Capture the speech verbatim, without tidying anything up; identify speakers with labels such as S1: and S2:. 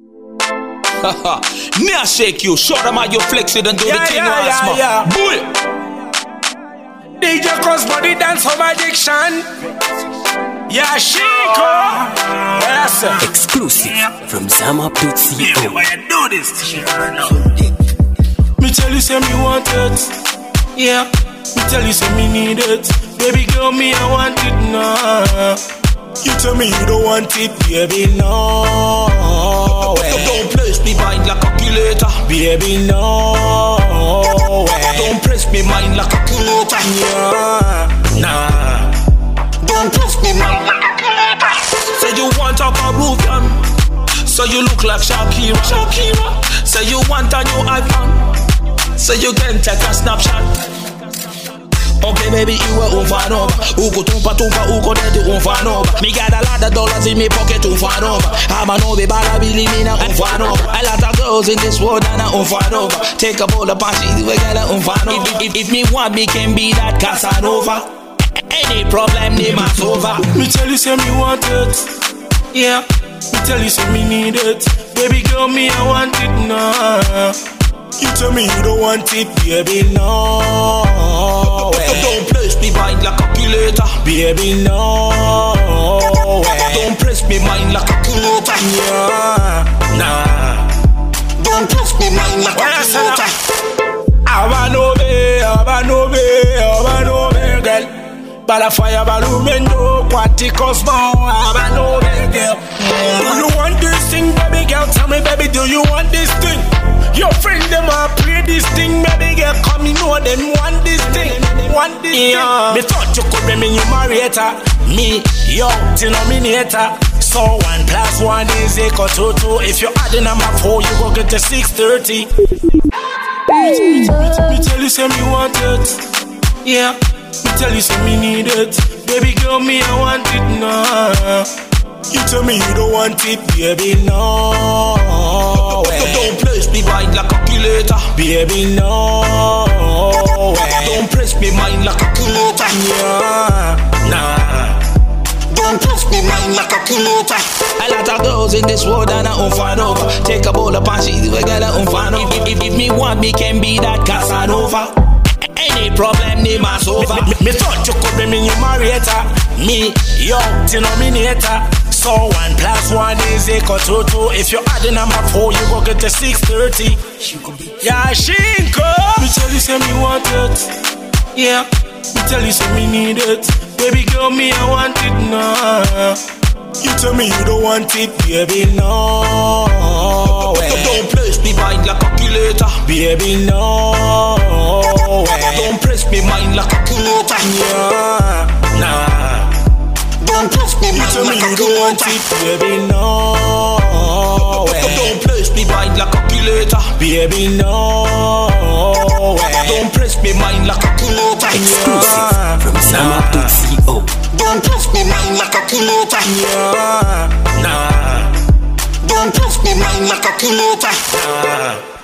S1: Haha, me I shake you, show them how you flex it and do
S2: yeah,
S1: the thing
S2: yeah,
S1: once
S2: yeah,
S1: more.
S2: yeah.
S1: Boy.
S2: D J Cos body dance home addiction. Yeah, Chico. Yes, sir.
S3: Exclusive from Zamap dot co.
S2: Why you do this? Me tell you say me want it. Yeah. Me tell you say me need it. Baby girl, me I want it now. You tell me you don't want it, baby, no way.
S1: Don't press me mind like a calculator,
S2: baby, no way.
S1: Don't press me mind like a calculator,
S2: yeah, nah.
S1: Don't press me mind like a calculator. Say you want a Peruvian, so you look like Shakira, Shakira. Say you want a new iPhone, so you can take a snapshot. Okay, baby, you were over and over. Uko tumpa tumpa, uko deti over and over. Me got a lot of dollars in me pocket over and over. I'm a no be bala bili me na over and over. A lot of girls in this world and over and over. Take a bowl of panties, we got a over and over. If, if, if me want, me can be that Casanova. Any problem, name us over.
S2: Me tell you say me want it. Yeah. Me tell you say me need it. Baby girl, me I want it now. You tell me you don't want it, baby, no way.
S1: Don't press me mind like a calculator,
S2: baby, no way.
S1: Don't press me mind like a calculator,
S2: yeah, nah.
S1: Don't press me mind like a calculator.
S2: Abanove, abanove, abanove, girl. Bala fire, balu mendo, kwati cosmo, abanove, girl. Do you want this thing, baby girl? Tell me, baby, do you want this thing? Your friend them a play this thing, baby girl, come you know them want this thing, want this yeah. thing. Me thought you could be me numerator, me your denominator. So one plus one is equal to two. If you add the number four, you go get to six thirty. Me, me, me tell you say me want it, yeah. Me tell you say me need it, baby girl, me I want it now. You tell me you don't want it, baby, no way.
S1: Don't press me mind like a calculator,
S2: baby, no way.
S1: Don't press me mind like a calculator,
S2: yeah, nah.
S1: Don't press me mind like a calculator. A lot of girls in this world and I over and over. Take a bowl of panties, we got a over and over. If, if, if me want, me can be that Casanova. Any problem, name us over.
S2: Me, me, me thought you could be me numerator, me your denominator. So one plus one is equal to two. If you add the number four, you go get to six thirty. Yeah, Shinko. Me tell you say me want it. Yeah. Me tell you say me need it. Baby girl, me I want it now. You tell me you don't want it, baby, no way.
S1: Don't press me mind like a calculator,
S2: baby, no way.
S1: Don't press me mind like a calculator,
S2: yeah, nah.
S1: Don't press me mind
S2: you
S1: like
S2: me
S1: a
S2: you don't want it, baby, no way.
S1: Don't press me mind like a calculator,
S2: baby, no way.
S1: Don't press me mind like a calculator,
S3: Exclusive
S2: yeah.
S3: from Zamap dot co.
S1: Don't press me mind like a calculator,
S2: yeah, nah.
S1: Don't press me mind like a calculator,
S2: nah.